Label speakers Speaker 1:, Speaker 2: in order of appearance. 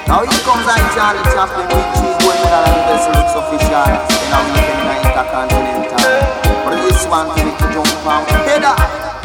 Speaker 1: Now here comes on Charlie Chaplin with cheese going with all of the best looks official. And now we can intercontinental. But this one to make you jump out. Head up.